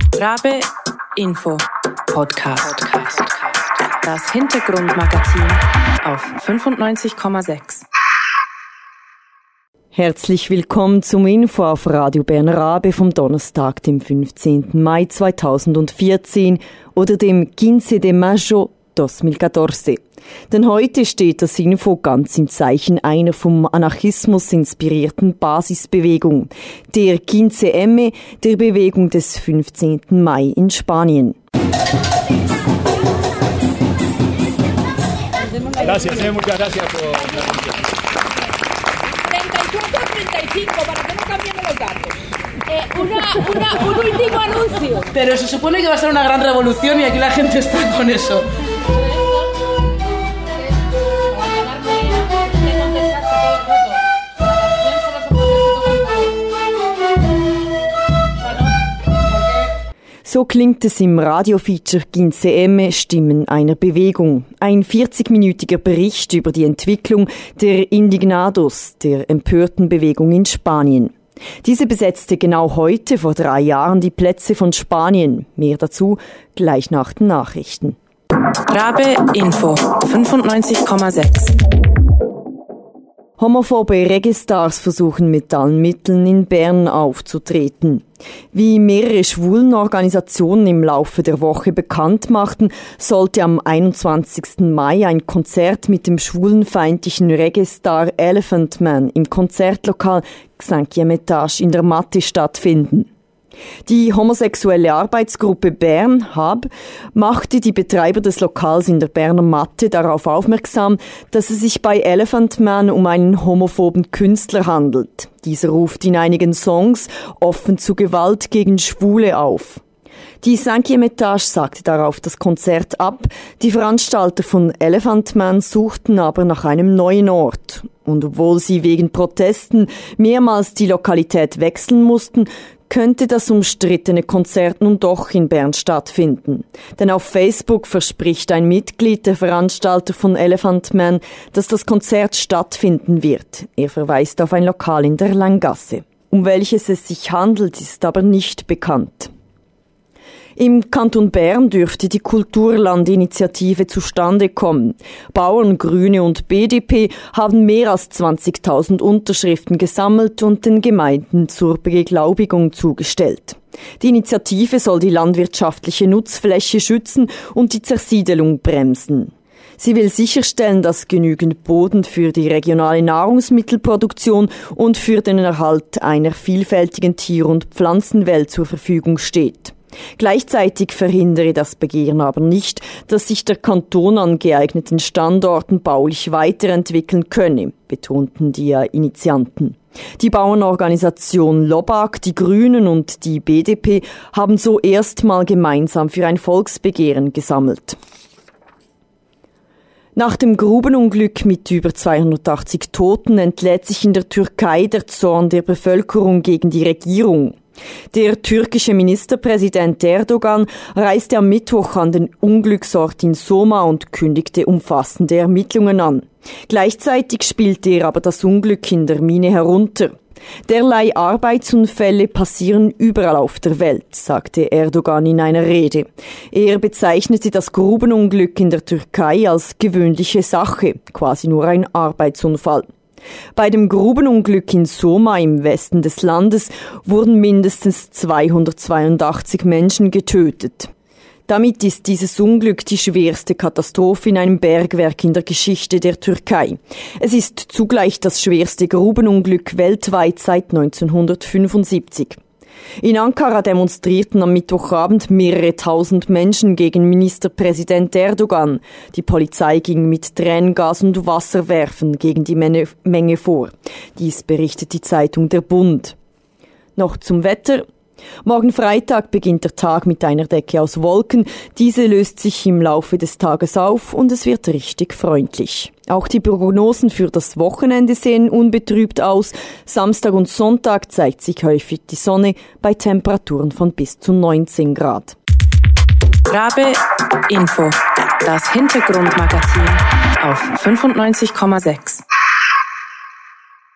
Rabe Info Podcast. Das Hintergrundmagazin auf 95,6. Herzlich willkommen zum Info auf Radio Bern Rabe vom Donnerstag, dem 15. Mai 2014 oder dem 15 de Mayo 2014. Denn heute steht das Info ganz im Zeichen einer vom Anarchismus inspirierten Basisbewegung, der 15M, der Bewegung des 15. Mai in Spanien. Gracias, muchas gracias por la atención. 34-35, para que no cambiemos los datos. Un último anuncio. Pero se supone que va a ser una gran revolución y aquí la gente está con eso. So klingt es im Radiofeature 15M Stimmen einer Bewegung. Ein 40-minütiger Bericht über die Entwicklung der Indignados, der empörten Bewegung in Spanien. Diese besetzte genau heute vor 3 Jahren die Plätze von Spanien. Mehr dazu gleich nach den Nachrichten. Rabe Info 95,6. Homophobe Reggae-Stars versuchen mit allen Mitteln in Bern aufzutreten. Wie mehrere Schwulenorganisationen im Laufe der Woche bekannt machten, sollte am 21. Mai ein Konzert mit dem schwulenfeindlichen Reggae-Star Elephant Man im Konzertlokal 5e Etage in der Matte stattfinden. Die homosexuelle Arbeitsgruppe Bern, HAB, machte die Betreiber des Lokals in der Berner Matte darauf aufmerksam, dass es sich bei Elephant Man um einen homophoben Künstler handelt. Dieser ruft in einigen Songs offen zu Gewalt gegen Schwule auf. Die 5e Etage sagte darauf das Konzert ab. Die Veranstalter von Elephant Man suchten aber nach einem neuen Ort. Und obwohl sie wegen Protesten mehrmals die Lokalität wechseln mussten, könnte das umstrittene Konzert nun doch in Bern stattfinden. Denn auf Facebook verspricht ein Mitglied der Veranstalter von Elephant Man, dass das Konzert stattfinden wird. Er verweist auf ein Lokal in der Langgasse. Um welches es sich handelt, ist aber nicht bekannt. Im Kanton Bern dürfte die Kulturlandinitiative zustande kommen. Bauern, Grüne und BDP haben mehr als 20.000 Unterschriften gesammelt und den Gemeinden zur Beglaubigung zugestellt. Die Initiative soll die landwirtschaftliche Nutzfläche schützen und die Zersiedelung bremsen. Sie will sicherstellen, dass genügend Boden für die regionale Nahrungsmittelproduktion und für den Erhalt einer vielfältigen Tier- und Pflanzenwelt zur Verfügung steht. Gleichzeitig verhindere das Begehren aber nicht, dass sich der Kanton an geeigneten Standorten baulich weiterentwickeln könne, betonten die Initianten. Die Bauernorganisation Lobag, die Grünen und die BDP haben so erstmal gemeinsam für ein Volksbegehren gesammelt. Nach dem Grubenunglück mit über 280 Toten entlädt sich in der Türkei der Zorn der Bevölkerung gegen die Regierung. Der türkische Ministerpräsident Erdogan reiste am Mittwoch an den Unglücksort in Soma und kündigte umfassende Ermittlungen an. Gleichzeitig spielte er aber das Unglück in der Mine herunter. Derlei Arbeitsunfälle passieren überall auf der Welt, sagte Erdogan in einer Rede. Er bezeichnete das Grubenunglück in der Türkei als gewöhnliche Sache, quasi nur ein Arbeitsunfall. Bei dem Grubenunglück in Soma im Westen des Landes wurden mindestens 282 Menschen getötet. Damit ist dieses Unglück die schwerste Katastrophe in einem Bergwerk in der Geschichte der Türkei. Es ist zugleich das schwerste Grubenunglück weltweit seit 1975. In Ankara demonstrierten am Mittwochabend mehrere tausend Menschen gegen Ministerpräsident Erdogan. Die Polizei ging mit Tränengas und Wasserwerfen gegen die Menge vor. Dies berichtet die Zeitung Der Bund. Noch zum Wetter. Morgen Freitag beginnt der Tag mit einer Decke aus Wolken. Diese löst sich im Laufe des Tages auf und es wird richtig freundlich. Auch die Prognosen für das Wochenende sehen unbetrübt aus. Samstag und Sonntag zeigt sich häufig die Sonne bei Temperaturen von bis zu 19 Grad. Rabe Info, das Hintergrundmagazin auf 95,6.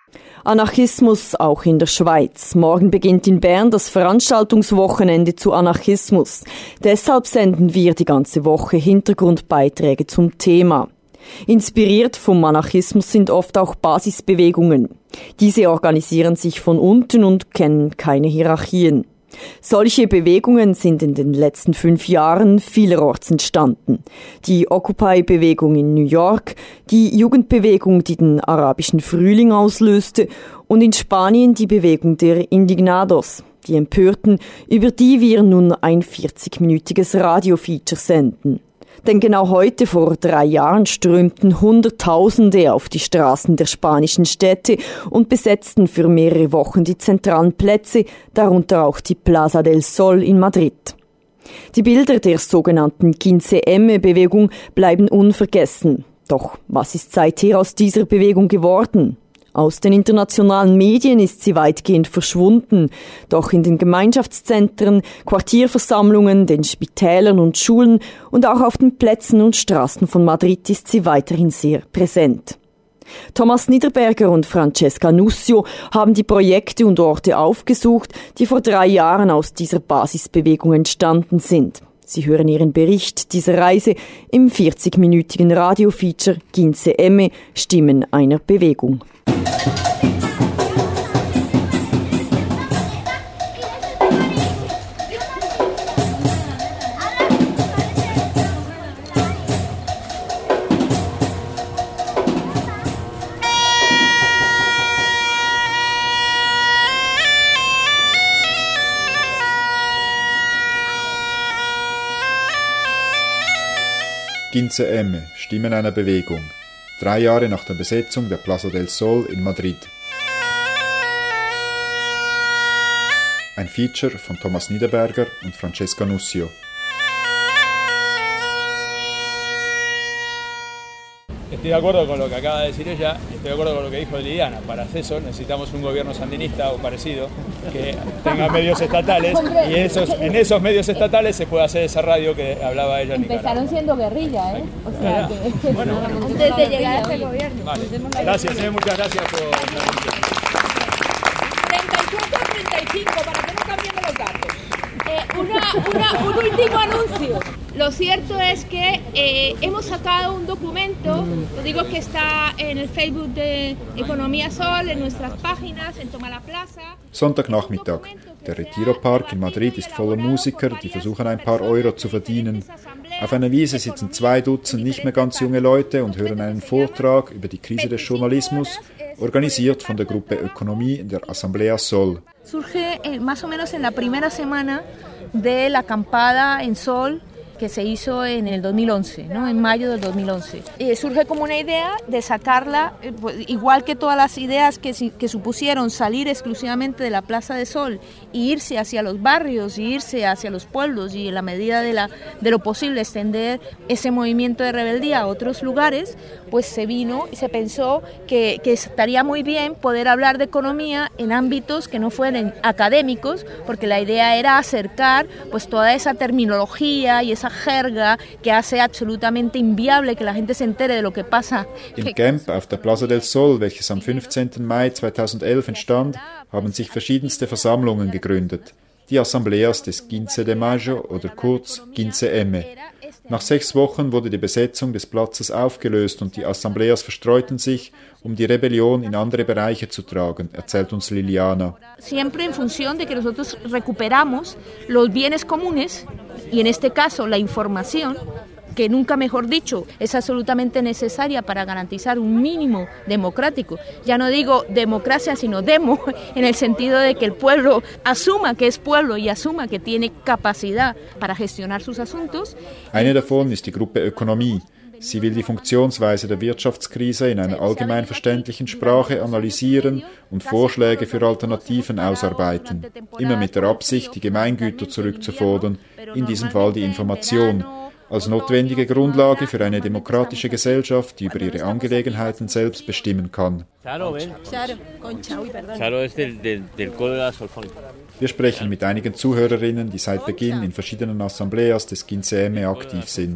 Anarchismus auch in der Schweiz. Morgen beginnt in Bern das Veranstaltungswochenende zu Anarchismus. Deshalb senden wir die ganze Woche Hintergrundbeiträge zum Thema. Inspiriert vom Anarchismus sind oft auch Basisbewegungen. Diese organisieren sich von unten und kennen keine Hierarchien. Solche Bewegungen sind in den letzten 5 Jahren vielerorts entstanden. Die Occupy-Bewegung in New York, die Jugendbewegung, die den arabischen Frühling auslöste, und in Spanien die Bewegung der Indignados, die Empörten, über die wir nun ein 40-minütiges Radiofeature senden. Denn genau heute, vor 3 Jahren, strömten Hunderttausende auf die Straßen der spanischen Städte und besetzten für mehrere Wochen die zentralen Plätze, darunter auch die Plaza del Sol in Madrid. Die Bilder der sogenannten 15M-Bewegung bleiben unvergessen. Doch was ist seither aus dieser Bewegung geworden? Aus den internationalen Medien ist sie weitgehend verschwunden. Doch in den Gemeinschaftszentren, Quartierversammlungen, den Spitälern und Schulen und auch auf den Plätzen und Straßen von Madrid ist sie weiterhin sehr präsent. Thomas Niederberger und Francesca Nussio haben die Projekte und Orte aufgesucht, die vor 3 Jahren aus dieser Basisbewegung entstanden sind. Sie hören ihren Bericht dieser Reise im 40-minütigen Radiofeature 15M, Stimmen einer Bewegung. M, Stimmen einer Bewegung. 3 Jahre nach der Besetzung der Plaza del Sol in Madrid. Ein Feature von Thomas Niederberger und Francesca Nussio. Estoy de acuerdo con lo que acaba de decir ella, estoy de acuerdo con lo que dijo Liliana. Para eso necesitamos un gobierno sandinista o parecido que tenga medios estatales y en esos medios estatales se puede hacer esa radio que hablaba ella en Nicaragua. Empezaron siendo guerrilla, ¿eh? O sea, que bueno, antes de llegar a ese gobierno. Vale. Gracias, muchas gracias por la atención. 34-35, para que no cambiemos los datos. Un último anuncio. Lo cierto es que hemos sacado un documento, lo digo que está en el Facebook de Economía Sol, en nuestras páginas, en Toma la Plaza. Sonntagnachmittag. Der Retiro-Park in Madrid ist voller Musiker, die versuchen ein paar Euro zu verdienen. Auf einer Wiese sitzen 2 Dutzend nicht mehr ganz junge Leute und hören einen Vortrag über die Krise des Journalismus, organisiert von der Gruppe Ökonomie der Asamblea Sol. Surge más o menos en la primera semana de la acampada en Sol que se hizo en el 2011, ¿no? En mayo del 2011. Surge como una idea de sacarla, igual que todas las ideas que supusieron salir exclusivamente de la Plaza de Sol e irse hacia los barrios, y irse hacia los pueblos y en la medida de lo posible extender ese movimiento de rebeldía a otros lugares, pues se vino y se pensó que estaría muy bien poder hablar de economía en ámbitos que no fueran académicos, porque la idea era acercar pues toda esa terminología y esa jerga que hace absolutamente inviable que la gente se entere de lo que pasa. Im Camp auf der Plaza del Sol, welches am 15. Mai 2011 entstand, haben sich verschiedenste Versammlungen gegründet. Die Asambleas des 15 de Mayo oder kurz 15M. Nach 6 Wochen wurde die Besetzung des Platzes aufgelöst und die Asambleas verstreuten sich, um die Rebellion in andere Bereiche zu tragen, erzählt uns Liliana. Siempre en función de que nosotros recuperamos los bienes comunes y en este caso la información, que nunca mejor dicho es absolutamente necesaria para garantizar un mínimo democrático. Ya no digo democracia, sino demo, en el sentido de que el pueblo asuma que es pueblo y asuma que tiene capacidad para gestionar sus asuntos. Eine davon ist die Gruppe Ökonomie. Sie will die Funktionsweise der Wirtschaftskrise in einer allgemeinverständlichen Sprache analysieren und Vorschläge für Alternativen ausarbeiten, immer mit der Absicht, die Gemeingüter zurückzufordern, in diesem Fall die Information, als notwendige Grundlage für eine demokratische Gesellschaft, die über ihre Angelegenheiten selbst bestimmen kann. Wir sprechen mit einigen Zuhörerinnen, die seit Beginn in verschiedenen Assembleas des 15M aktiv sind.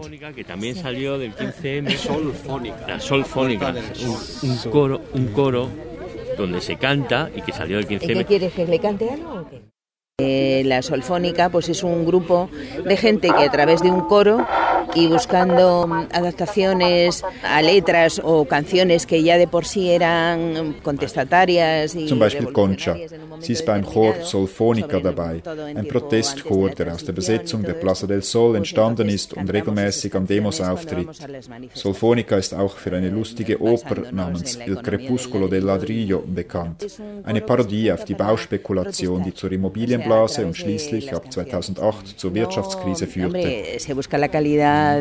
donde se canta y que salió el 15M. ¿Qué quieres, que le cante algo o qué? La Solfónica pues es un grupo de gente que a través de un coro y buscando adaptaciones a letras o canciones que ya de por sí eran contestatarias. Zum Beispiel Concha. Sie ist beim Chor Solfónica dabei, ein Protestchor, der aus der Besetzung der Plaza del Sol entstanden ist und regelmäßig an Demos auftritt. Solfónica ist auch für eine lustige Oper namens El Crepúsculo del Ladrillo bekannt. Eine Parodie auf die Bauspekulation, die zur Immobilienblase und schließlich ab 2008 zur Wirtschaftskrise führte. Se busca la calidad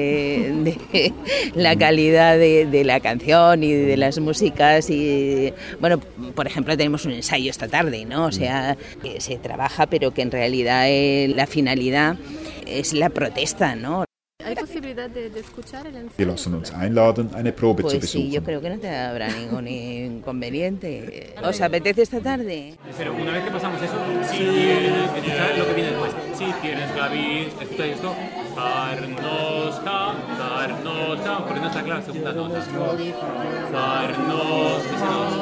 de la canción y de las músicas y bueno, por ejemplo tenemos un ensayo esta tarde, ¿no? O sea, que se trabaja pero que en realidad la finalidad es la protesta, ¿no? ¿Hay posibilidad de escuchar el ensayo? Wir lassen uns einladen, eine Probe zu besuchen. Sí, yo creo que no te habrá ningún inconveniente. ¿Os apetece esta tarde? Pero una vez que pasamos eso, si quieres escuchar lo que viene después. Si quieres, Clavis, escucha esto. Farnosca, porque no está clara la segunda nota. Farnos, ¿qué se nos?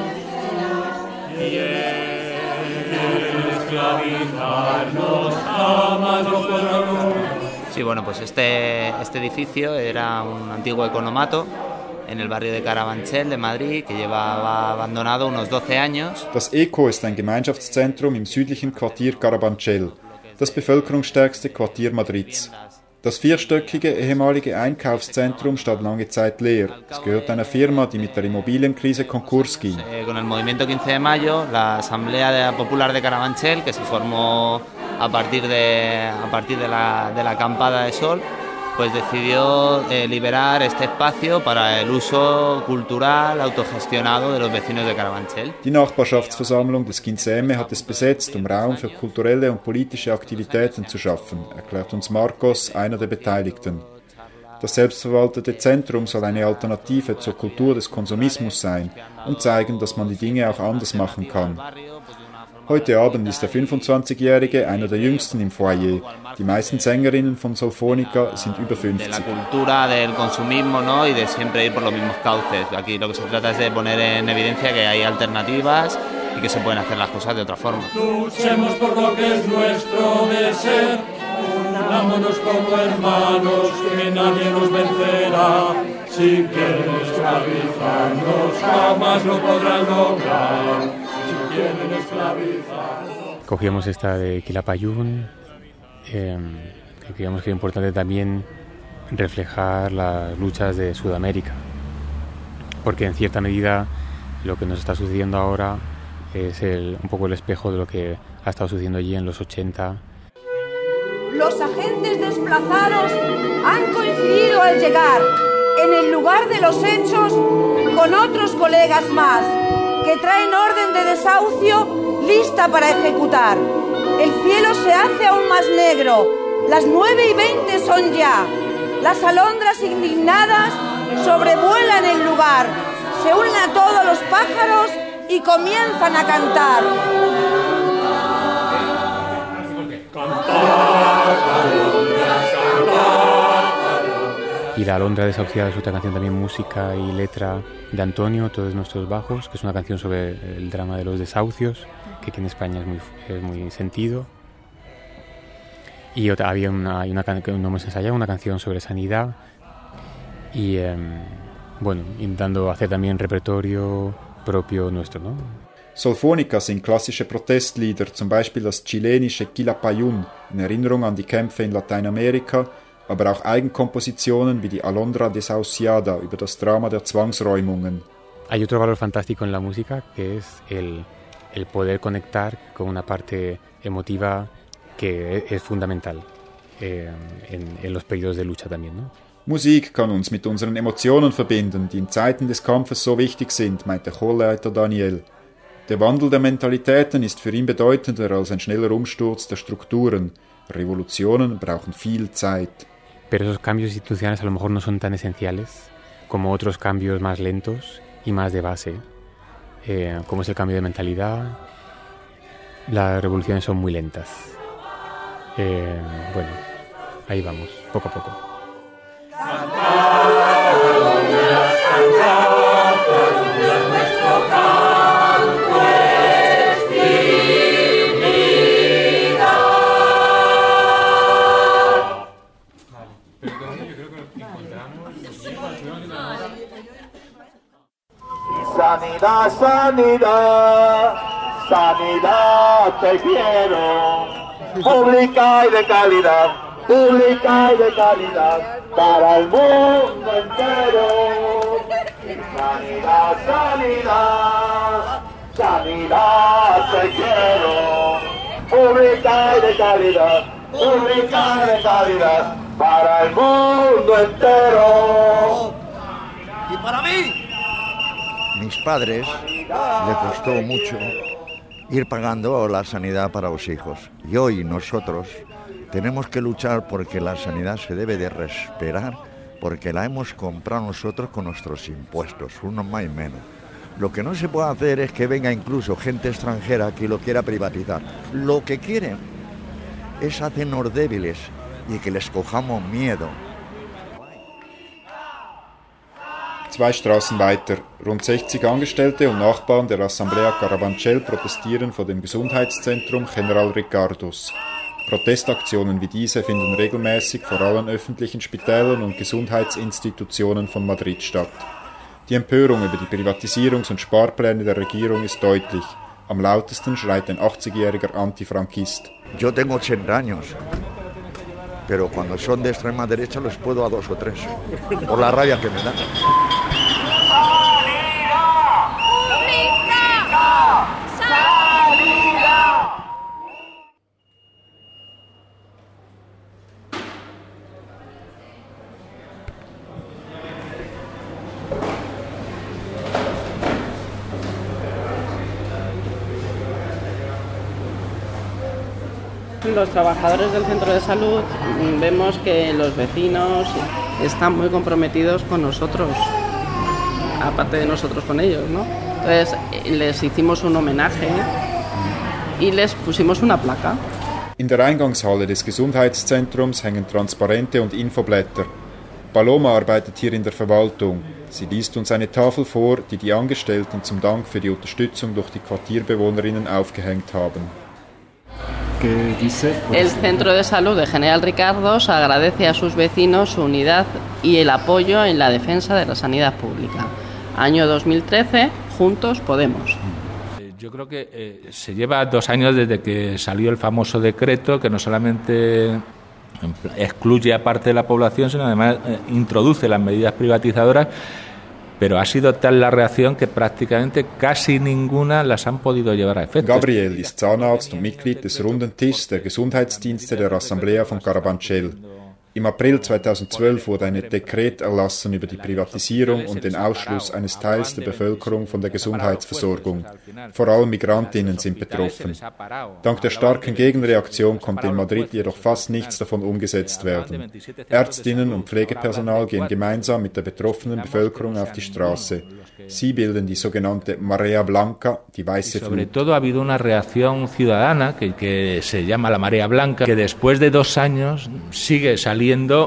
Quieres esclavizarnos, jamás lo podremos. Sí, bueno, pues este edificio era un antiguo economato en el barrio de Carabanchel de Madrid, que llevaba abandonado unos 12 años. Das ECO ist ein Gemeinschaftszentrum im südlichen Quartier Carabanchel, das bevölkerungsstärkste Quartier Madrids. Das vierstöckige ehemalige Einkaufszentrum stand lange Zeit leer. Es gehört einer Firma, die mit der Immobilienkrise Konkurs ging. Con el movimiento 15 de mayo, la Asamblea Popular de Carabanchel, que se formó a partir de la acampada de Sol, pues decidió liberar este espacio para el uso cultural autogestionado de los vecinos de Carabanchel. Die Nachbarschaftsversammlung des 15M hat es besetzt, Raum für kulturelle und politische Aktivitäten zu schaffen, erklärt uns Marcos, einer der Beteiligten. Das selbstverwaltete Zentrum soll eine Alternative zur Kultur des Konsumismus sein und zeigen, dass man die Dinge auch anders machen kann. Heute Abend ist der 25-Jährige einer der jüngsten im Foyer. Die meisten Sängerinnen von Solfónica sind über 50. De la cultura del consumismo, ¿no? Y de siempre ir por los mismos cauces. Aquí lo que se trata es de poner en evidencia que hay alternativas y que se pueden hacer las cosas de otra forma. Luchemos por lo que es nuestro de ser. Unámonos como hermanos, que nadie nos vencerá. Si quieren esclavizarnos, jamás lo podrán lograr. Cogíamos esta de Quilapayún, que creíamos que era importante también reflejar las luchas de Sudamérica, porque en cierta medida lo que nos está sucediendo ahora es un poco el espejo de lo que ha estado sucediendo allí en los 80. Los agentes desplazados han coincidido al llegar en el lugar de los hechos con otros colegas más, que traen orden de desahucio lista para ejecutar. El cielo se hace aún más negro. Las 9:20 son ya. Las alondras indignadas sobrevuelan el lugar. Se unen a todos los pájaros y comienzan a cantar. Y La alondra desahuciada es otra canción, también música y letra de Antonio, Todos nuestros bajos, que es una canción sobre el drama de los desahucios, que aquí en España es muy sentido. Y había no hemos ensayado una canción sobre sanidad y bueno, intentando hacer también repertorio propio nuestro, ¿no? Solfónica sind klassische Protestlieder, zum Beispiel das chilenische Quilapayún in Erinnerung an die Kämpfe in Lateinamerika, aber auch Eigenkompositionen wie die Alondra desahuciada über das Drama der Zwangsräumungen. Hay otro valor fantástico en la música, que es el poder conectar con una parte emotiva que es fundamental en los periodos de lucha también, ¿no? Musik kann uns mit unseren Emotionen verbinden, die in Zeiten des Kampfes so wichtig sind, meint der Chorleiter Daniel. Der Wandel der Mentalitäten ist für ihn bedeutender als ein schneller Umsturz der Strukturen. Revolutionen brauchen viel Zeit. Pero esos cambios institucionales a lo mejor no son tan esenciales como otros cambios más lentos y más de base, como es el cambio de mentalidad. Las revoluciones son muy lentas. Bueno, ahí vamos, poco a poco. Cantar, nuestro canto. Sanidad, sanidad, sanidad te quiero, pública y de calidad, para el mundo entero. Sanidad, sanidad, sanidad te quiero, pública y de calidad, para el mundo entero. Y para mí. Mis padres les costó mucho ir pagando la sanidad para los hijos. Y hoy nosotros tenemos que luchar porque la sanidad se debe de respetar, porque la hemos comprado nosotros con nuestros impuestos, unos más y menos. Lo que no se puede hacer es que venga incluso gente extranjera que lo quiera privatizar. Lo que quieren es hacernos débiles y que les cojamos miedo. 2 Straßen weiter. Rund 60 Angestellte und Nachbarn der Assemblea Carabanchel protestieren vor dem Gesundheitszentrum General Ricardos. Protestaktionen wie diese finden regelmäßig vor allen öffentlichen Spitälern und Gesundheitsinstitutionen von Madrid statt. Die Empörung über die Privatisierungs- und Sparpläne der Regierung ist deutlich. Am lautesten schreit ein 80-jähriger Antifranquist. Yo tengo 80 años, pero cuando son de extrema derecha los puedo a 2 o 3, por la rabia que me dan. Los trabajadores del centro de salud vemos que los vecinos están muy comprometidos con nosotros, aparte de nosotros con ellos, ¿no? Entonces les hicimos un homenaje y les pusimos una placa. In der Eingangshalle des Gesundheitszentrums hängen Transparente und Infoblätter. Paloma arbeitet hier in der Verwaltung. Sie liest uns eine Tafel vor, die die Angestellten zum Dank für die Unterstützung durch die Quartierbewohnerinnen aufgehängt haben. El Centro de Salud de General Ricardos agradece a sus vecinos su unidad y el apoyo en la defensa de la sanidad pública. Año 2013, Juntos Podemos. Yo creo que se lleva 2 años desde que salió el famoso decreto que no solamente excluye a parte de la población, sino además introduce las medidas privatizadoras, pero ha sido tal la reacción que prácticamente casi ninguna las han podido llevar a efecto. Gabriel ist Zahnarzt und Mitglied des Runden Tisch der Gesundheitsdienste der Assemblea von Carabanchel. Im April 2012 wurde ein Dekret erlassen über die Privatisierung und den Ausschluss eines Teils der Bevölkerung von der Gesundheitsversorgung. Vor allem Migrantinnen sind betroffen. Dank der starken Gegenreaktion konnte in Madrid jedoch fast nichts davon umgesetzt werden. Ärztinnen und Pflegepersonal gehen gemeinsam mit der betroffenen Bevölkerung auf die Straße. Sie bilden die sogenannte Marea Blanca, die weiße Flut. Sobre todo ha habido una reacción ciudadana que se llama la Marea Blanca, que después de 2 años sigue saliendo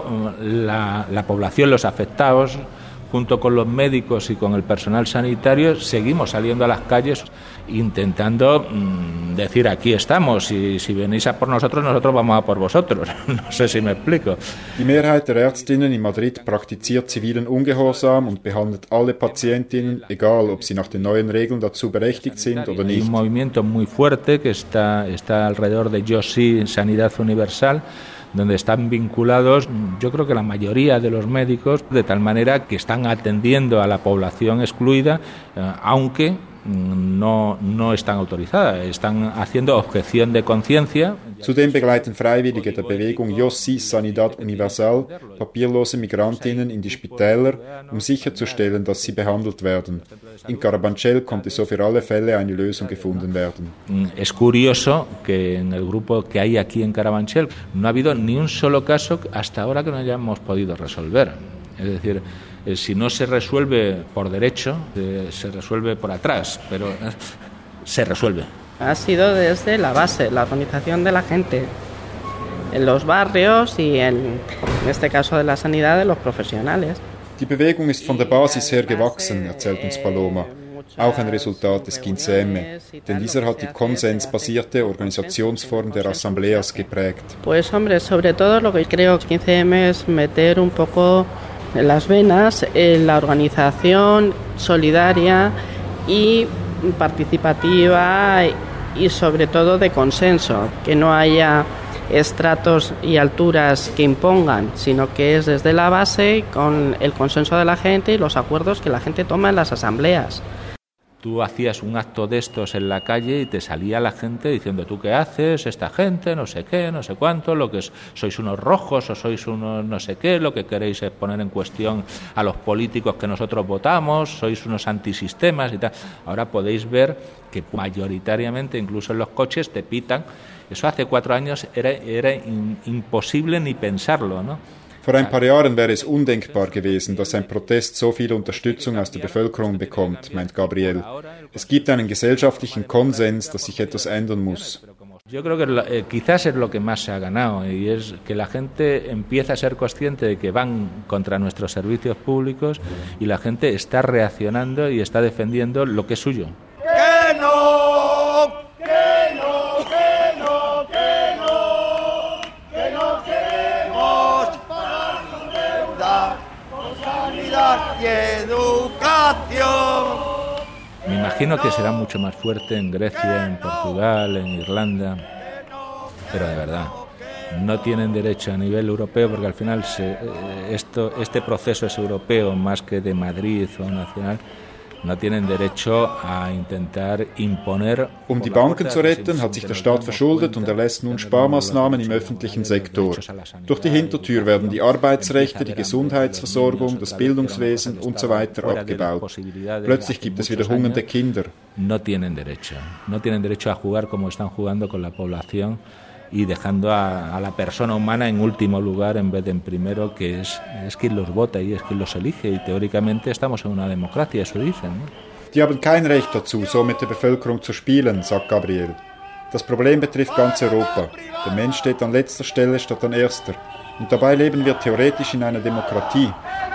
la población, los afectados, junto con los médicos y con el personal sanitario, seguimos saliendo a las calles intentando decir aquí estamos y si venís a por nosotros, nosotros vamos a por vosotros. No sé si me explico. Die Mehrheit der Ärztinnen in Madrid praktiziert zivilen Ungehorsam und behandelt alle Patientinnen, egal ob sie nach den neuen Regeln dazu berechtigt sind oder nicht. Hay un movimiento muy fuerte que está alrededor de Yo Sí, Sanidad Universal, donde están vinculados, yo creo que la mayoría de los médicos, de tal manera que están atendiendo a la población excluida, aunque no están autorizadas, están haciendo objeción de conciencia. Zudem begleiten Freiwillige der Bewegung Yo Sí, Sanidad Universal papierlose Migrantinnen in die Spitäler, sicherzustellen, dass sie behandelt werden. In Carabanchel konnte so für alle Fälle eine Lösung gefunden werden. Es curioso que en el grupo que hay aquí en Carabanchel no ha habido ni un solo caso hasta ahora que no hayamos podido resolver. Es decir, si no se resuelve por derecho, se resuelve por atrás, pero se resuelve. Ha sido desde la base, la organización de la gente, en los barrios y en este caso de la sanidad de los profesionales. Die Bewegung ist von der Basis her gewachsen, erzählt uns Paloma. Auch ein Resultat des 15M, denn dieser hat die konsensbasierte Organisationsform der Asambleas geprägt. Pues hombre, sobre todo lo que creo que 15M es meter un poco en las venas la organización solidaria y participativa y sobre todo de consenso, que no haya estratos y alturas que impongan, sino que es desde la base con el consenso de la gente y los acuerdos que la gente toma en las asambleas. Tú hacías un acto de estos en la calle y te salía la gente diciendo: ¿tú qué haces? Esta gente, no sé qué, no sé cuánto, lo que sois unos rojos o sois unos no sé qué, lo que queréis es poner en cuestión a los políticos que nosotros votamos, sois unos antisistemas y tal. Ahora podéis ver que mayoritariamente, incluso en los coches, te pitan. Eso hace 4 años era imposible ni pensarlo, ¿no? Vor ein paar Jahren wäre es undenkbar gewesen, dass ein Protest so viel Unterstützung aus der Bevölkerung bekommt, meint Gabriel. Es gibt einen gesellschaftlichen Konsens, dass sich etwas ändern muss. Yo creo que quizás es lo que más se ha ganado, y es que la gente empieza a ser consciente de que van contra nuestros servicios públicos y la gente está reaccionando y está defendiendo lo que es suyo. ¡Que no! ¡Que no! Y educación. Me imagino que será mucho más fuerte en Grecia, en Portugal, en Irlanda, pero de verdad no tienen derecho a nivel europeo, porque al final este proceso es europeo más que de Madrid o nacional. No tienen derecho a intentar imponer. Die Banken zu retten, hat sich der Staat verschuldet und erlässt nun Sparmaßnahmen im öffentlichen Sektor. Durch die Hintertür werden die Arbeitsrechte, die Gesundheitsversorgung, das Bildungswesen und so weiter abgebaut. Plötzlich gibt es wieder hungernde Kinder. No tienen derecho a jugar como están jugando con la población y dejando a la persona humana en último lugar en vez de en primero, que es quien los vota y es quien los elige, y teóricamente estamos en una democracia, eso dicen, ¿no? Die haben kein Recht dazu, so mit der Bevölkerung zu spielen, sagt Gabriel. Das Problem betrifft ganz Europa. Der Mensch steht an letzter Stelle statt an erster. Und dabei leben wir theoretisch in einer Demokratie.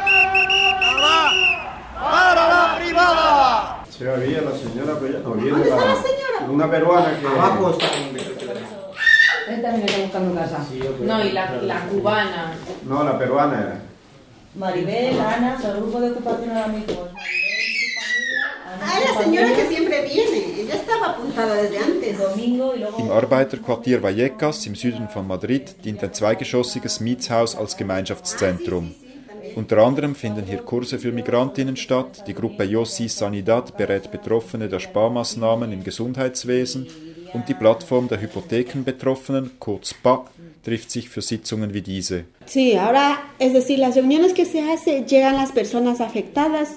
¡Para la privada! Se había la señora, pero no viene. ¿Dónde está la señora? Una peruana que... Abajo está. Él también está buscando casa. Sí, okay. No, y la cubana. No, la peruana era. Maribel, Ana, el grupo de ocupación ahora mismo. La señora que siempre viene. Ella estaba apuntada desde antes. Domingo y luego... Im Arbeiterquartier Vallecas im Süden von Madrid dient ein zweigeschossiges Mietshaus als Gemeinschaftszentrum. Unter anderem finden hier Kurse für Migrantinnen statt. Die Gruppe Yo Sí Sanidad berät Betroffene der Sparmaßnahmen im Gesundheitswesen. Und die Plattform der Hypothekenbetroffenen, kurz PA, trifft sich für Sitzungen wie diese. Sí, ahora, es decir, las reuniones que se hacen, llegan las personas afectadas.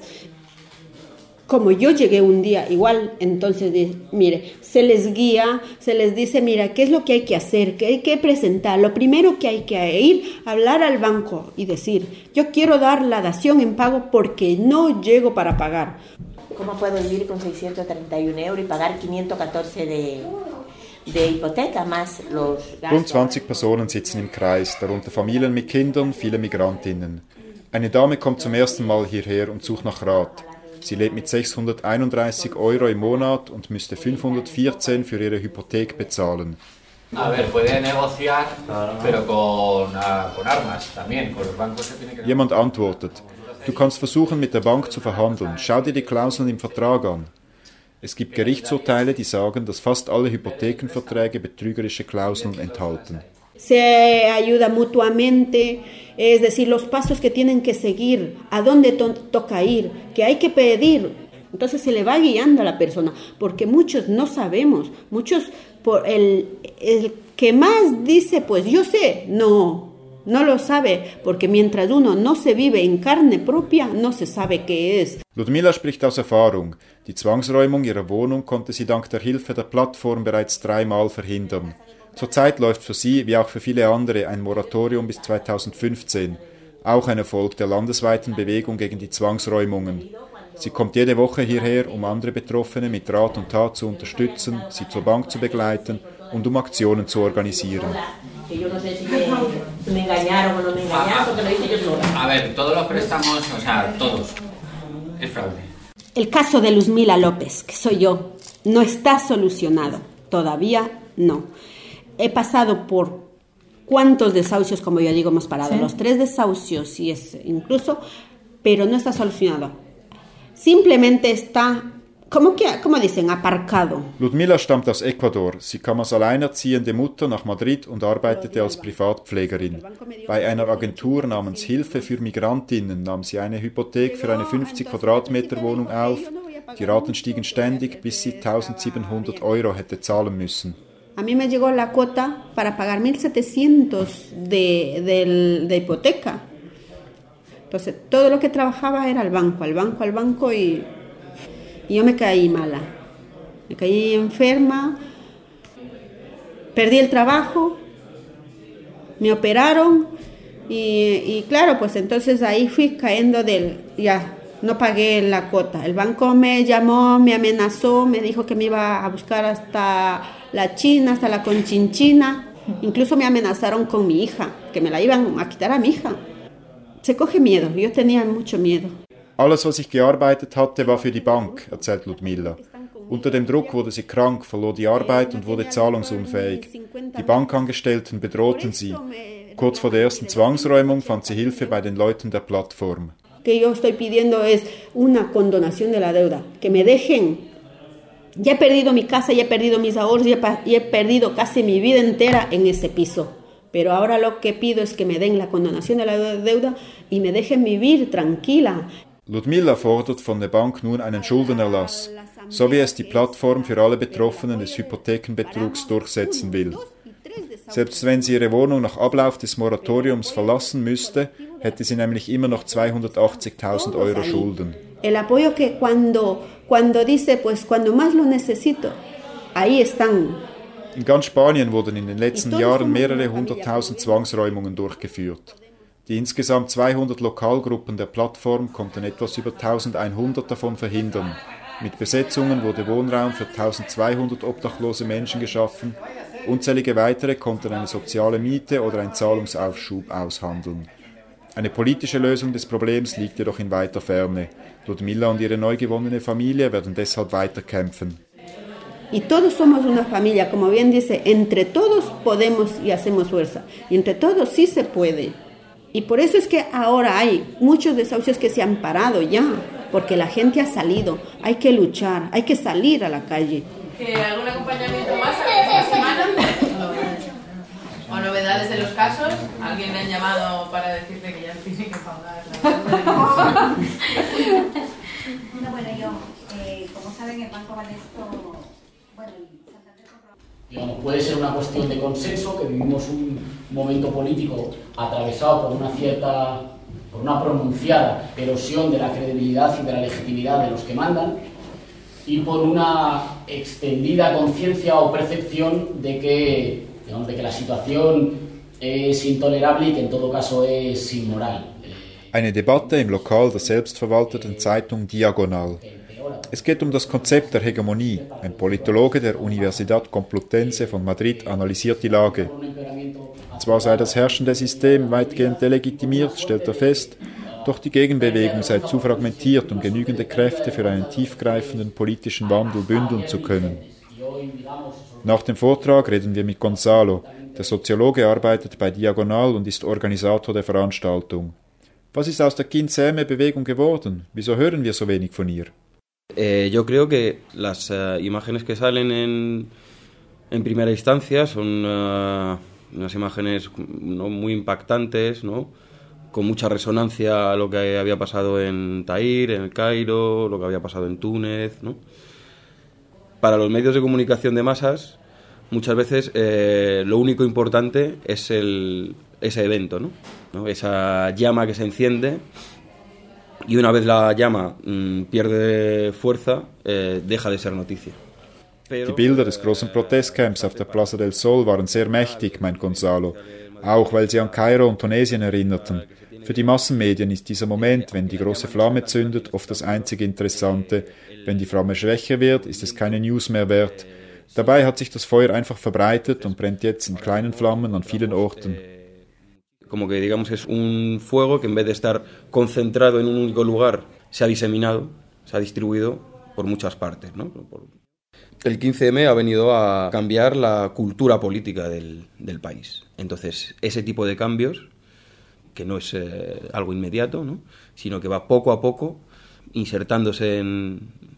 Como yo llegué un día, igual, entonces, mire, se les guía, se les dice, mira, ¿qué es lo que hay que hacer? ¿Qué hay que presentar? Lo primero que hay que ir, hablar al banco y decir, yo quiero dar la dación en pago porque no llego para pagar. ¿Cómo puedo vivir con 631 € y pagar 514 de hipoteca más los gastos? Rund 20 Personen sitzen im Kreis, darunter Familien mit Kindern, viele Migrantinnen. Eine Dame kommt zum ersten Mal hierher und sucht nach Rat. Sie lebt mit 631 € im Monat und müsste 514 für ihre Hypothek bezahlen. A ver, puede negociar, pero con armas también. Con los bancos se tiene que... Jemand antwortet: Du kannst versuchen, mit der Bank zu verhandeln. Schau dir die Klauseln im Vertrag an. Es gibt Gerichtsurteile, die sagen, dass fast alle Hypothekenverträge betrügerische Klauseln enthalten. Se ayuda mutuamente, es decir, los pasos que tienen que seguir, a dónde toca ir, que hay que pedir. Entonces se le va guiando a la persona, porque muchos no sabemos, muchos por el que más dice, pues yo sé, no lo sabe, porque mientras uno no se vive en carne propia, no se sabe qué es. Ludmila spricht aus Erfahrung. Die Zwangsräumung ihrer Wohnung konnte sie dank der Hilfe der Plattform bereits 3-mal verhindern. Zurzeit läuft für sie, wie auch für viele andere, ein Moratorium bis 2015. Auch ein Erfolg der landesweiten Bewegung gegen die Zwangsräumungen. Sie kommt jede Woche hierher, um andere Betroffene mit Rat und Tat zu unterstützen, sie zur Bank zu begleiten und um Aktionen zu organisieren. A ver, todos los préstamos, o sea, todos, es fraude. El caso de Luzmila López, que soy yo, no está solucionado. Todavía no. He pasado por cuántos desahucios, como yo digo, hemos parado. ¿Sí? Los 3 desahucios, y es incluso, pero no está solucionado. Simplemente está ¿cómo dicen? Aparcado. Ludmilla stammt aus Ecuador. Sie kam als alleinerziehende Mutter nach Madrid und arbeitete als Privatpflegerin. Bei einer Agentur namens Hilfe für Migrantinnen nahm sie eine Hypothek für eine 50 Quadratmeter Wohnung auf. Die Raten stiegen ständig, bis sie 1.700 € hätte zahlen müssen. A mí me llegó la cuota para pagar 1.700 de hipoteca. Entonces, todo lo que trabajaba era al banco y yo me caí mala. Me caí enferma, perdí el trabajo, me operaron y claro, pues entonces ahí fui cayendo no pagué la cuota. El banco me llamó, me amenazó, me dijo que me iba a buscar hasta la China, hasta la Conchinchina. Incluso me amenazaron con mi hija, que me la iban a quitar a mi hija. Se coge miedo, yo tenía mucho miedo. Alles, was ich gearbeitet hatte, war für die Bank, erzählt Ludmilla. Unter dem Druck wurde sie krank, verlor die Arbeit und wurde zahlungsunfähig. Die Bankangestellten bedrohten sie. Kurz vor der ersten Zwangsräumung fand sie Hilfe bei den Leuten der Plattform. Que yo estoy pidiendo es una condonación de la deuda, que me dejen. Ya he perdido mi casa, ya he perdido mis ahorros, ya he perdido casi mi vida entera en ese piso. Pero ahora lo que pido es que me den la condonación de la deuda y me dejen vivir tranquila. Ludmilla fordert von der Bank nun einen Schuldenerlass, so wie es die Plattform für alle Betroffenen des Hypothekenbetrugs durchsetzen will. Selbst wenn sie ihre Wohnung nach Ablauf des Moratoriums verlassen müsste, hätte sie nämlich immer noch 280.000 € Schulden. El apoyo que cuando dice, pues cuando más lo necesito, ahí están. In ganz Spanien wurden in den letzten Jahren mehrere 100.000 Zwangsräumungen durchgeführt. Die insgesamt 200 Lokalgruppen der Plattform konnten etwas über 1.100 davon verhindern. Mit Besetzungen wurde Wohnraum für 1.200 obdachlose Menschen geschaffen. Unzählige weitere konnten eine soziale Miete oder einen Zahlungsaufschub aushandeln. Eine politische Lösung des Problems liegt jedoch in weiter Ferne. Ludmilla und ihre neu gewonnene Familie werden deshalb weiter kämpfen. Y todos somos una familia, como bien dice, entre todos podemos y hacemos fuerza. Y entre todos sí se puede. Y por eso es que ahora hay muchos desahucios que se han parado ya, porque la gente ha salido. Hay que luchar, hay que salir a la calle. ¿Algún acompañamiento más esta semana? ¿O novedades de los casos? ¿Alguien le han llamado para decirle que ya tiene que pagar la deuda? Bueno, como saben, el Banco Banesco... Digamos, puede ser una cuestión de consenso, que vivimos un momento político atravesado por una pronunciada erosión de la credibilidad y de la legitimidad de los que mandan, y por una extendida conciencia o percepción de que la situación es intolerable y que en todo caso es inmoral. Eine Debatte im Lokal der selbstverwalteten Zeitung Diagonal. Es geht um das Konzept der Hegemonie. Ein Politologe der Universidad Complutense von Madrid analysiert die Lage. Zwar sei das herrschende System weitgehend delegitimiert, stellt er fest, doch die Gegenbewegung sei zu fragmentiert, um genügende Kräfte für einen tiefgreifenden politischen Wandel bündeln zu können. Nach dem Vortrag reden wir mit Gonzalo. Der Soziologe arbeitet bei Diagonal und ist Organisator der Veranstaltung. Was ist aus der 15M-Bewegung geworden? Wieso hören wir so wenig von ihr? Yo creo que las imágenes que salen en primera instancia son unas imágenes ¿no? muy impactantes, ¿no? Con mucha resonancia a lo que había pasado en Tahrir, en el Cairo, lo que había pasado en Túnez, ¿no? Para los medios de comunicación de masas, muchas veces lo único importante es ese evento, ¿no? Esa llama que se enciende. Y una vez la llama pierde fuerza, deja de ser noticia. Die Bilder des großen Protestcamps auf der Plaza del Sol waren sehr mächtig, meint Gonzalo, auch weil sie an Kairo und Tunesien erinnerten. Für die Massenmedien ist dieser Moment, wenn die große Flamme zündet, oft das einzige Interessante. Wenn die Flamme schwächer wird, ist es keine News mehr wert. Dabei hat sich das Feuer einfach verbreitet und brennt jetzt in kleinen Flammen an vielen Orten. Como que digamos es un fuego que en vez de estar concentrado en un único lugar se ha diseminado, se ha distribuido por muchas partes, ¿no? El 15M ha venido a cambiar la cultura política del país. Entonces, ese tipo de cambios, que no es algo inmediato, ¿no? Sino que va poco a poco insertándose en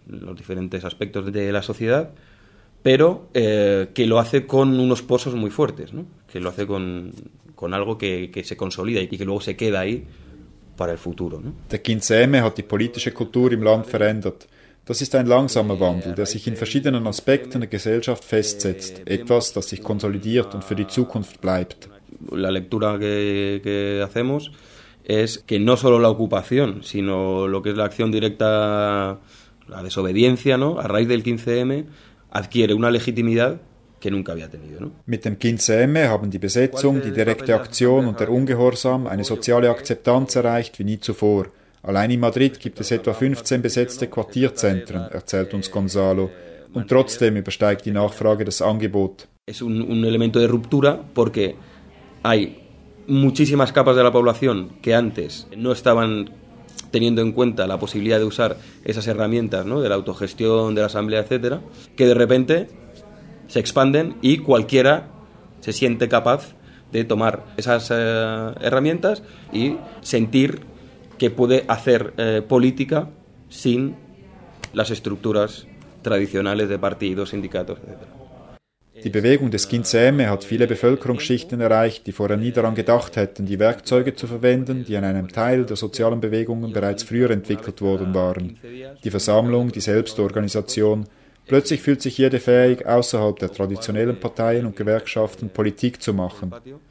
los diferentes aspectos de la sociedad, pero que lo hace con unos pozos muy fuertes, ¿no? Que lo hace con algo que se consolida y que luego se queda ahí para el futuro, ¿no? Der 15M hat die politische Kultur im Land verändert. Das ist ein langsamer Wandel, der sich in verschiedenen Aspekten der Gesellschaft festsetzt, etwas, das sich konsolidiert und für die Zukunft bleibt. La lectura que hacemos es que no solo la ocupación, sino lo que es la acción directa, la desobediencia, ¿no? A raíz del 15M adquiere una legitimidad que nunca había tenido, ¿no? Mit dem 15M haben die Besetzung, die direkte Aktion und der Ungehorsam eine soziale Akzeptanz erreicht wie nie zuvor. Allein in Madrid gibt es etwa 15 besetzte Quartierzentren, erzählt uns Gonzalo. Und trotzdem übersteigt die Nachfrage das Angebot. Es un elemento de ruptura porque hay muchísimas capas de la población que antes no estaban teniendo en cuenta la posibilidad de usar esas herramientas, ¿no? De la autogestión, de la asamblea, etcétera, que de repente se expanden y cualquiera se siente capaz de tomar esas herramientas y sentir que puede hacer política sin las estructuras tradicionales de partidos, sindicatos, etc. Die Bewegung des 15M hat viele Bevölkerungsschichten erreicht, die vorher nie daran gedacht hätten, die Werkzeuge zu verwenden, die an einem Teil der sozialen Bewegungen bereits früher entwickelt worden waren. Die Versammlung, die Selbstorganisation. Plötzlich fühlt sich jeder fähig, außerhalb der traditionellen Parteien und Gewerkschaften Politik zu machen.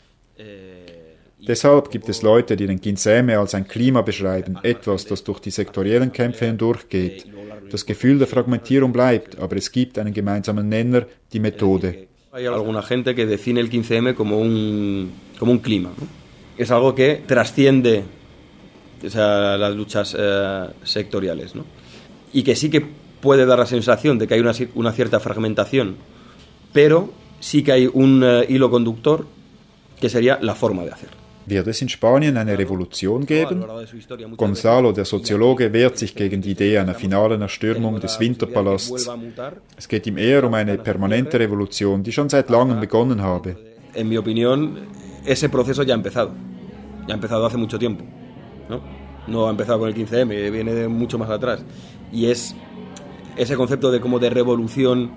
Deshalb gibt es Leute, die den 15M als ein Klima beschreiben, etwas, das durch die sektoriellen Kämpfe hindurchgeht. Das Gefühl der Fragmentierung bleibt, aber es gibt einen gemeinsamen Nenner, die Methode. Hay alguna gente que define el 15M como un clima, ¿no? Es algo que trasciende, o sea, las luchas sectoriales, ¿no? Y que sí que puede dar la sensación de que hay una cierta fragmentación, pero sí que hay un hilo conductor que sería la forma de hacer. Wird es in Spanien eine Revolution geben? Gonzalo, der Soziologe, wehrt sich gegen die Idee einer finalen Erstürmung des Winterpalasts. Es geht ihm eher um eine permanente Revolution, die schon seit langem begonnen habe. En mi opinión, ese proceso ya ha empezado hace mucho tiempo, ¿no? No ha empezado con el 15M, viene de mucho más atrás. Y es ese concepto de como de revolución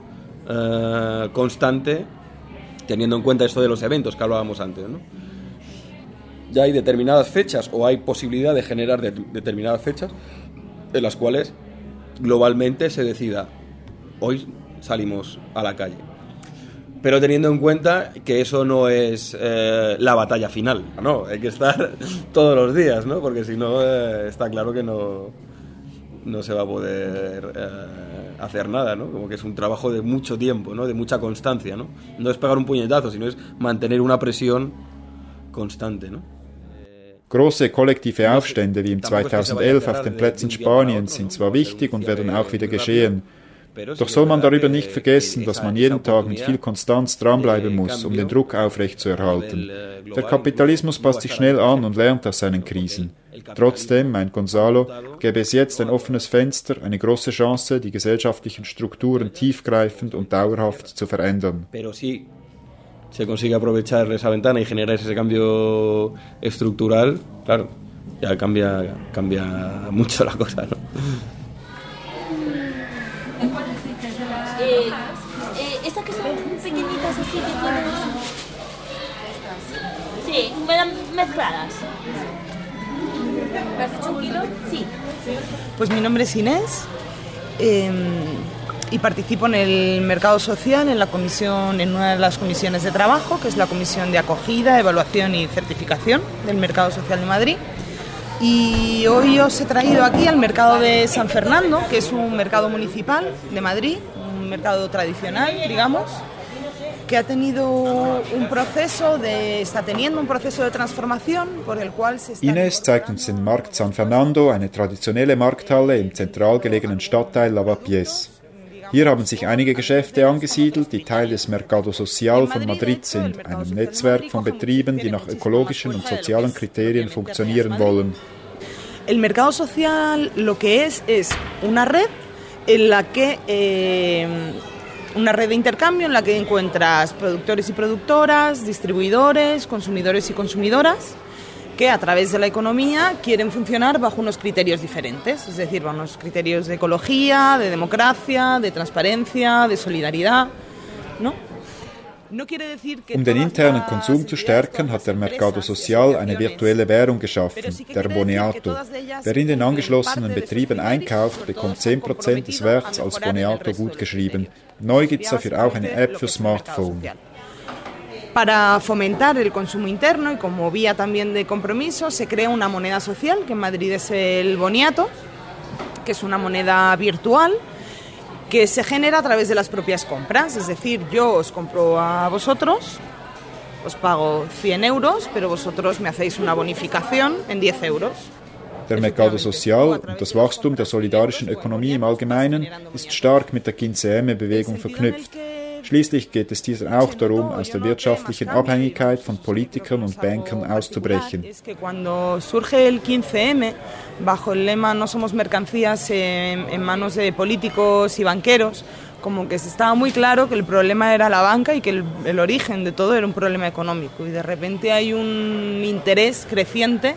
constante, teniendo en cuenta esto de los eventos que hablábamos antes, ¿no? Ya hay determinadas fechas o hay posibilidad de generar determinadas fechas en las cuales globalmente se decida hoy salimos a la calle, pero teniendo en cuenta que eso no es la batalla final, no, hay que estar todos los días, ¿no? Porque si no está claro que no se va a poder hacer nada, ¿no? Como que es un trabajo de mucho tiempo, ¿no? De mucha constancia, ¿no? No es pegar un puñetazo, sino es mantener una presión constante, ¿no? Große kollektive Aufstände wie im 2011 auf den Plätzen Spaniens sind zwar wichtig und werden auch wieder geschehen, doch soll man darüber nicht vergessen, dass man jeden Tag mit viel Konstanz dranbleiben muss, um den Druck aufrechtzuerhalten. Der Kapitalismus passt sich schnell an und lernt aus seinen Krisen. Trotzdem, meint Gonzalo, gäbe es jetzt ein offenes Fenster, eine große Chance, die gesellschaftlichen Strukturen tiefgreifend und dauerhaft zu verändern. Se consigue aprovechar esa ventana y generar ese cambio estructural, claro, ya cambia mucho la cosa, ¿no? Estas que son pequeñitas así que tienen... Sí, mezcladas. ¿Me has dicho 1 kilo? Sí. Pues mi nombre es Inés. Y participo en el mercado social, en una de las comisiones de trabajo, que es la Comisión de Acogida, Evaluación y Certificación del Mercado Social de Madrid. Y hoy os he traído aquí al mercado de San Fernando, que es un mercado municipal de Madrid, un mercado tradicional, digamos, que está teniendo un proceso de transformación por el cual se está... Inés zeigt uns den Markt San Fernando, eine traditionelle Markthalle im zentral gelegenen Stadtteil Lavapiés. Hier haben sich einige Geschäfte angesiedelt, die Teil des Mercado Social von Madrid sind, einem Netzwerk von Betrieben, die nach ökologischen und sozialen Kriterien funktionieren wollen. El Mercado Social lo que es una red en la que una red de intercambio en la que encuentras productores y productoras, distribuidores, consumidores y consumidoras, que a través de la economía quieren funcionar bajo unos criterios diferentes, es decir, bajo unos criterios de ecología, de democracia, de transparencia, de solidaridad, ¿no? Um den internen Konsum zu stärken, hat der Mercado Social eine virtuelle Währung geschaffen, der Boniato. Wer in den angeschlossenen Betrieben einkauft, bekommt 10% des Werts als Boniato gutgeschrieben. Neu gibt es dafür auch eine App für Smartphone. Para fomentar el consumo interno y como vía también de compromiso, se crea una moneda social, que en Madrid es el Boniato, que es una moneda virtual, que se genera a través de las propias compras. Es decir, yo os compro a vosotros, os pago 100 euros, pero vosotros me hacéis una bonificación en 10 euros. Der Mercado Social und das Wachstum der solidarischen Ökonomie im Allgemeinen ist stark mit der 15M-Bewegung verknüpft. Schließlich geht es dieser auch darum, aus der wirtschaftlichen Abhängigkeit von Politikern und Bankern auszubrechen. Cuando surge el 15M, bajo el lema "No somos mercancías en manos de políticos y banqueros", como que se estaba muy claro que el problema era la banca y que el origen de todo era un problema económico. Y de repente hay un interés creciente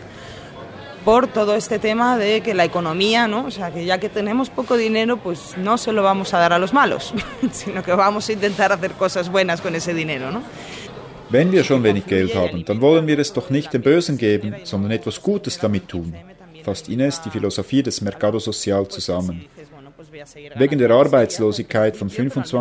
por todo este tema de que la economía, ¿no? O sea, que ya que tenemos poco dinero, pues no se lo vamos a dar a los malos, sino que vamos a intentar hacer cosas buenas con ese dinero, ¿no? Wenn wir schon wenig Geld haben, dann wollen wir es doch nicht den Bösen geben, sondern etwas Gutes damit tun. Fasst Ines die Philosophie des Mercado Social zusammen. Wegen der Arbeitslosigkeit von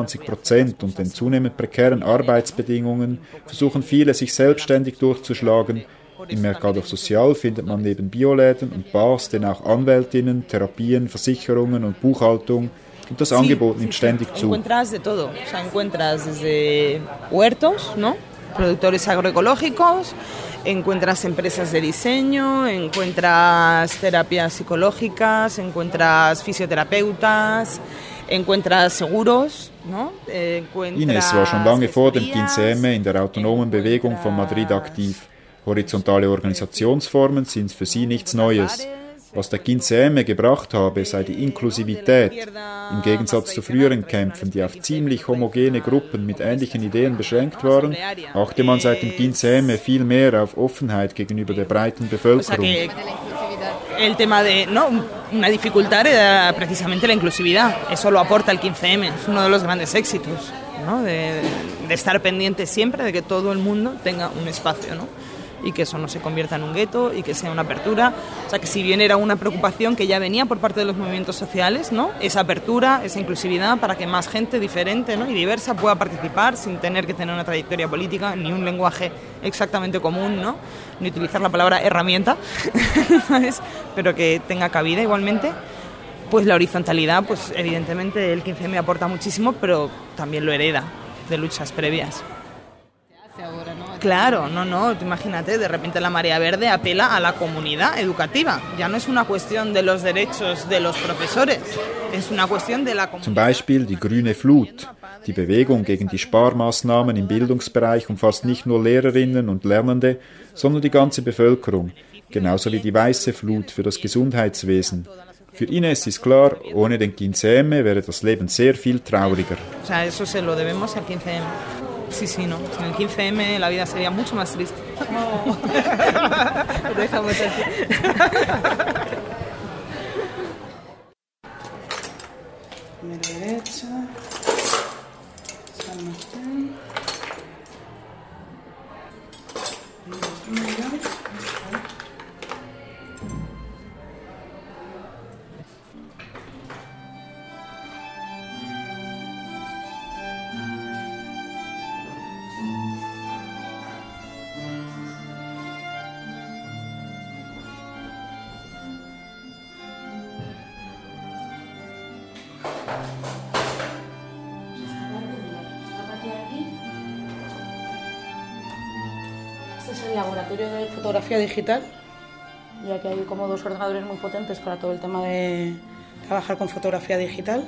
25% und den zunehmend prekären Arbeitsbedingungen versuchen viele, sich selbstständig durchzuschlagen. Im Mercado Social findet man neben Bioläden und Bars denn auch Anwältinnen, Therapien, Versicherungen und Buchhaltung und das Angebot nimmt ständig zu. Encuentras de todo, o sea, encuentras desde huertos, ¿no? Productores agroecológicos, encuentras empresas de diseño, encuentras terapias psicológicas, encuentras fisioterapeutas, encuentras seguros, ¿no? Ines war schon lange vor dem 15M in der autonomen Bewegung von Madrid aktiv. Horizontale Organisationsformen sind für sie nichts Neues. Was der 15M gebracht habe, sei die Inklusivität. Im Gegensatz zu früheren Kämpfen, die auf ziemlich homogene Gruppen mit ähnlichen Ideen beschränkt waren, achte man seit dem 15M viel mehr auf Offenheit gegenüber der breiten Bevölkerung. El tema de, ¿no? Una dificultad era precisamente la inclusividad. Eso lo aporta el 15M, es uno de los grandes éxitos, ¿no? De estar pendiente siempre de que todo el mundo tenga un espacio, ¿no? Y que eso no se convierta en un gueto y que sea una apertura. O sea, que si bien era una preocupación que ya venía por parte de los movimientos sociales, ¿no? Esa apertura, esa inclusividad para que más gente diferente, ¿no? y diversa pueda participar sin tener que tener una trayectoria política ni un lenguaje exactamente común, ¿no? Ni utilizar la palabra herramienta, ¿sabes? Pero que tenga cabida igualmente. Pues la horizontalidad, pues evidentemente el 15M aporta muchísimo, pero también lo hereda de luchas previas. Claro, no, imagínate, de repente la Marea Verde apela a la comunidad educativa. Ya no es una cuestión de los derechos de los profesores, es una cuestión de la comunidad. Zum Beispiel die Grüne Flut. Die Bewegung gegen die Sparmaßnahmen im Bildungsbereich umfasst nicht nur Lehrerinnen und Lernende, sondern die ganze Bevölkerung, genauso wie die Weiße Flut für das Gesundheitswesen. Für Ines ist klar, ohne den 15M wäre das Leben sehr viel trauriger. O sea, eso se lo debemos al 15M. Sí, no. Sin el 15M la vida sería mucho más triste. Oh. Lo dejamos así. Primera derecha. Almacén. Este es el laboratorio de fotografía digital, ya que hay como 2 ordenadores muy potentes para todo el tema de trabajar con fotografía digital.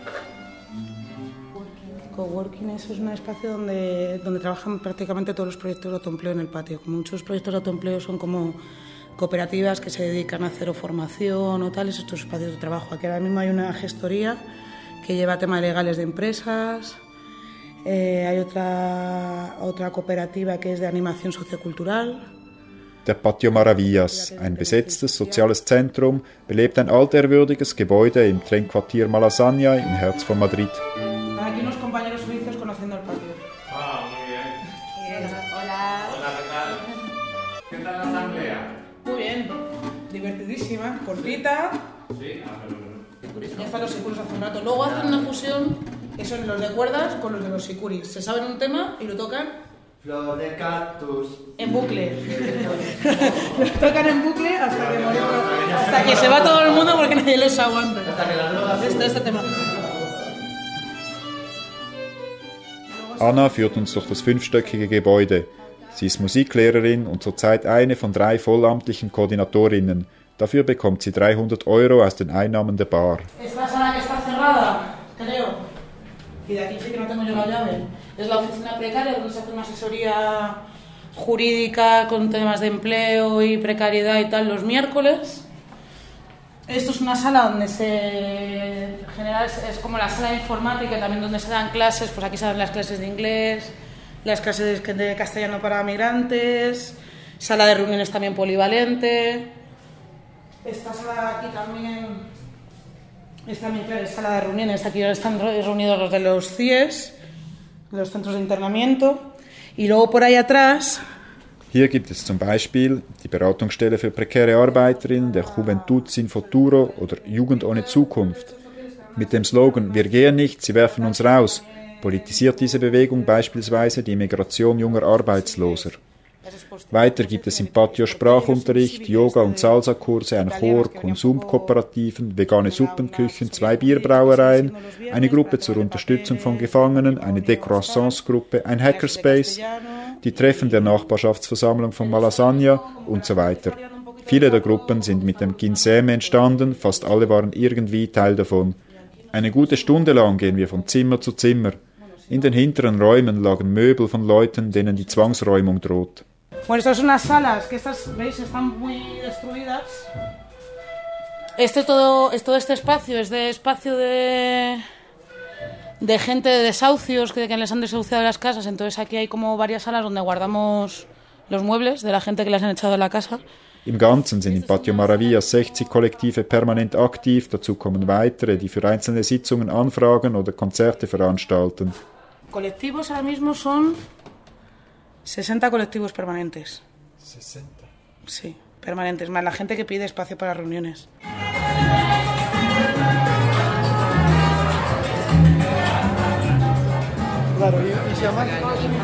Coworking, eso es un espacio donde trabajan prácticamente todos los proyectos de autoempleo en el patio. Como muchos proyectos de autoempleo son como cooperativas que se dedican a hacer formación o tales, estos espacios de trabajo. Aquí ahora mismo hay una gestoría que lleva temas legales de empresas. Hay otra cooperativa que es de animación sociocultural. Der Patio Maravillas, ein besetztes soziales Zentrum, belebt ein altehrwürdiges Gebäude im Trendquartier Malasaña im Herz von Madrid. Aquí unos compañeros suizos conociendo el patio. Ah, muy bien. Hola. Hola, ¿qué tal? ¿Qué tal la asamblea? Muy bien, divertidísima, cortita. Sí, Ya están los sicuris hace un rato. Luego hacen una fusión, que son los de cuerdas con los de los sicuris. Se saben un tema y lo tocan Flor de cactus. en bucle. Lo tocan en bucle hasta que morimos. Hasta que se va todo el mundo porque nadie les aguanta. Hasta que las drogas... Este tema. Anna führt uns durch das 5-stöckige Gebäude. Sie ist Musiklehrerin und zurzeit eine von 3 vollamtlichen Koordinatorinnen. Dafür bekommt sie 300 € aus den Einnahmen der Bar. Esta sala que está cerrada, creo, y de aquí sí que no tengo yo la llave, es la oficina precaria donde se hace una asesoría jurídica con temas de empleo y precariedad y tal los miércoles. Esto es una sala donde en general es como la sala de informática, también donde se dan clases, pues aquí se dan las clases de inglés, las clases de castellano para migrantes, sala de reuniones también polivalente. Esta sala aquí también claro, es sala de reuniones. Aquí ahora están reunidos los de los CIES, los centros de internamiento. Y luego por ahí atrás... Hier gibt es zum Beispiel die Beratungsstelle für prekäre Arbeiterinnen der Juventud sin Futuro oder Jugend ohne Zukunft. Mit dem Slogan „Wir gehen nicht, sie werfen uns raus“ politisiert diese Bewegung beispielsweise die Migration junger Arbeitsloser. Weiter gibt es im Patio Sprachunterricht, Yoga- und Salsa-Kurse, ein Chor, Konsumkooperativen, vegane Suppenküchen, 2 Bierbrauereien, eine Gruppe zur Unterstützung von Gefangenen, eine Décroissance-Gruppe, ein Hackerspace, die Treffen der Nachbarschaftsversammlung von Malasaña und so weiter. Viele der Gruppen sind mit dem GINSEM entstanden, fast alle waren irgendwie Teil davon. Eine gute Stunde lang gehen wir von Zimmer zu Zimmer. In den hinteren Räumen lagen Möbel von Leuten, denen die Zwangsräumung droht. Bueno, estas son unas salas que estas, veis, están muy destruidas. Todo este espacio es de espacio de gente de desahucios, que les han desahuciado las casas. Entonces aquí hay como varias salas donde guardamos los muebles de la gente que les han echado de la casa. Im Ganzen sind im Patio Maravillas 60 Kollektive permanent aktiv, dazu kommen weitere, die für einzelne Sitzungen anfragen oder Konzerte veranstalten. Colectivos ahora mismo son 60 colectivos permanentes. 60. Sí, permanentes, más la gente que pide espacio para reuniones. Claro, y se llama...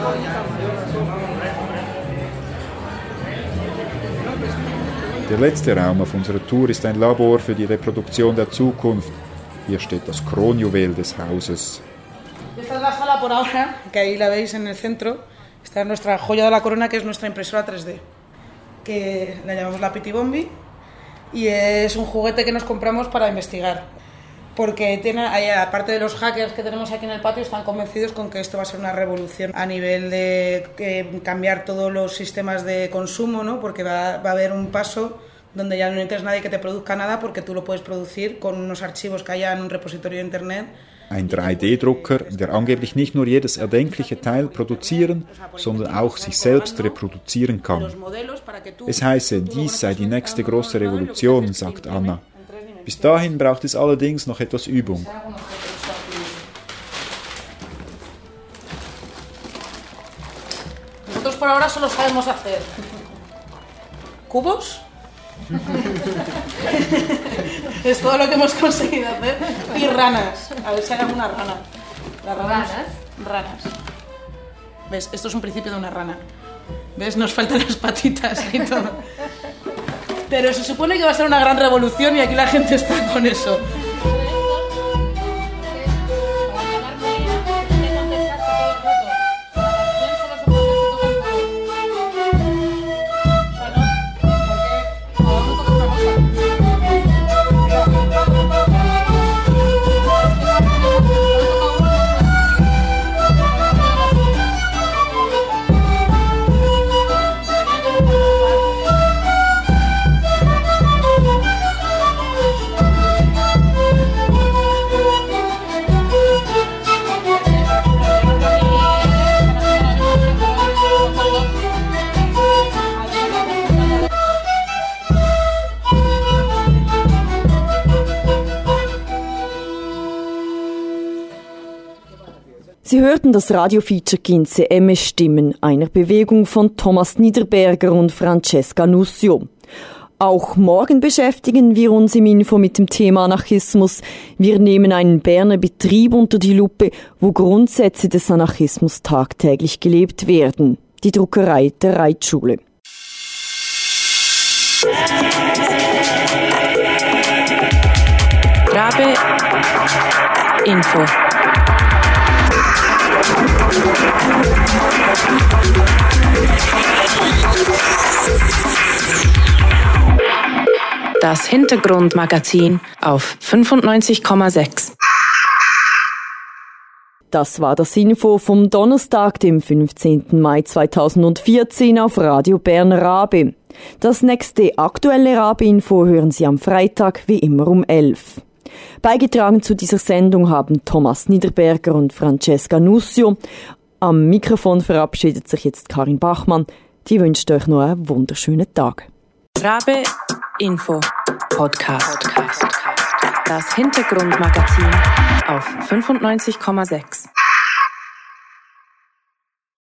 Der letzte Raum auf unserer Tour ist ein Labor für die Reproduktion der Zukunft. Hier steht das Kronjuwel des Hauses. Esta es la sala por ahora, que ahí la veis en el centro. Esta es nuestra joya de la corona, que es nuestra impresora 3D, que la llamamos la Pitibombi, y es un juguete que nos compramos para investigar. Porque aparte de los hackers que tenemos aquí en el patio, están convencidos con que esto va a ser una revolución a nivel de cambiar todos los sistemas de consumo, ¿no? Porque va a haber un paso donde ya no necesitas nadie que te produzca nada, porque tú lo puedes producir con unos archivos que haya en un repositorio de internet. Ein 3D-Drucker, der angeblich nicht nur jedes erdenkliche Teil produzieren, sondern auch sich selbst reproduzieren kann. Es heiße, dies sei die nächste große Revolution, sagt Anna. Bis dahin braucht es allerdings noch etwas Übung. Nosotros por ahora solo sabemos hacer cubos. Es todo lo que hemos conseguido hacer. Y ranas. A ver si hay alguna rana. Las ranas. ¿Ves? Esto es un principio de una rana. ¿Ves? Nos faltan las patitas y todo. Pero se supone que va a ser una gran revolución y aquí la gente está con eso. Sie hörten das Radiofeature Quince Stimmen, einer Bewegung von Thomas Niederberger und Francesca Nussio. Auch morgen beschäftigen wir uns im Info mit dem Thema Anarchismus. Wir nehmen einen Berner Betrieb unter die Lupe, wo Grundsätze des Anarchismus tagtäglich gelebt werden. Die Druckerei der Reitschule. Rabe Info. Das Hintergrundmagazin auf 95,6. Das war das Info vom Donnerstag, dem 15. Mai 2014 auf Radio Bern Rabe. Das nächste aktuelle Rabe-Info hören Sie am Freitag wie immer um 11. Beigetragen zu dieser Sendung haben Thomas Niederberger und Francesca Nussio. Am Mikrofon verabschiedet sich jetzt Karin Bachmann. Die wünscht euch noch einen wunderschönen Tag. Rabe Info Podcast. Das Hintergrundmagazin auf 95,6.